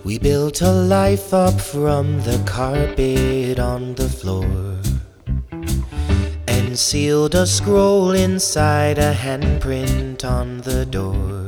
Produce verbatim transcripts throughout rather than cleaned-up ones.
We built a life up from the carpet on the floor, and sealed a scroll inside a handprint on the door.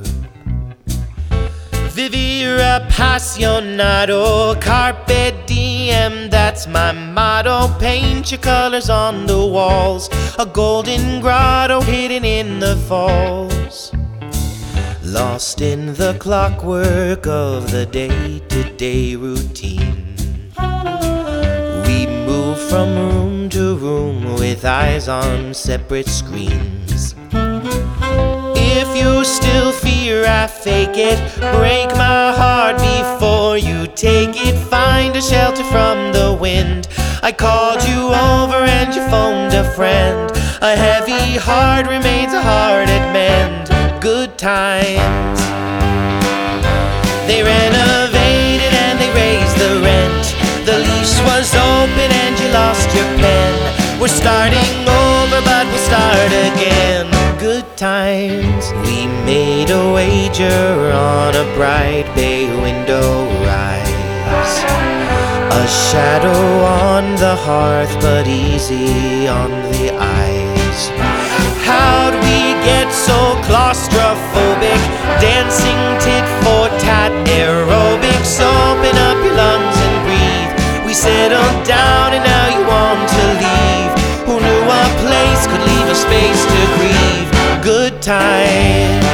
Vivere appassionato, carpe diem, that's my motto. Paint your colors on the walls, a golden grotto hidden in the falls. Lost in the clockwork of the day-to-day routine, we move from room to room with eyes on separate screens. If you still fear I fake it, break my heart before you take it. Find a shelter from the wind. I called you over and you phoned a friend. A heavy heart remains a heart at mend. Good times. They renovated and they raised the rent. The lease was open and you lost your pen. We're starting over but we'll start again. Good times. We made a wager on a bright bay window rise, a shadow on the hearth but easy on the eyes. How'd we get so claustrophobic, dancing tit for tat aerobics? Open up your lungs and breathe. We settled down and now you want to leave. Who knew a place could leave a space to grieve? Good times.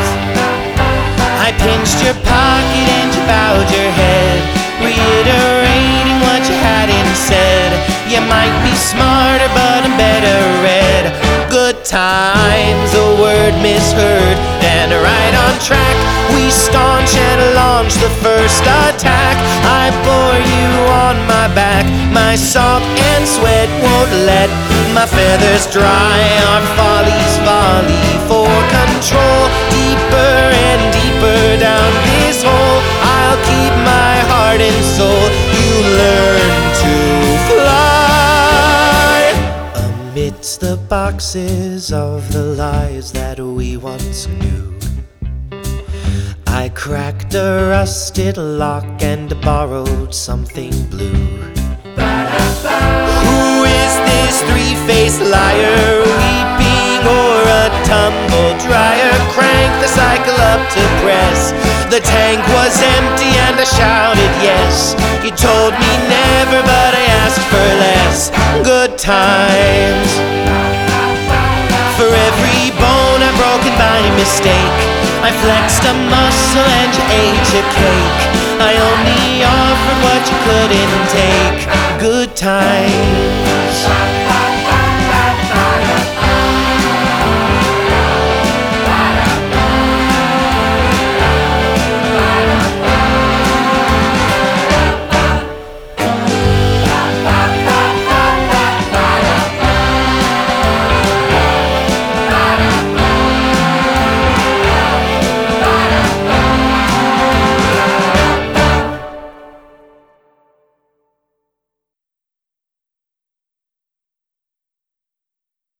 I pinched your pocket and you bowed your head, reiterating what you hadn't said. You might be smarter but I'm better read. Good times, a word misheard and right on track. We staunch and launch the first attack. I bore you on my back. My salt and sweat won't let my feathers dry. Our follies volley for control, deeper and deeper down this hole. I'll keep my heart and soul. You learn to fly amidst the boxes of the lies that we once knew. I cracked a rusted lock and borrowed something blue. Who is this three-faced liar, weeping or a tumble dryer? Crank the cycle up to press. The tank was empty and I shouted yes. You told me never but I asked for less. Good times. For every bone I've broken by mistake, I flexed a muscle and you ate your cake. I only offered what you couldn't take. Good times.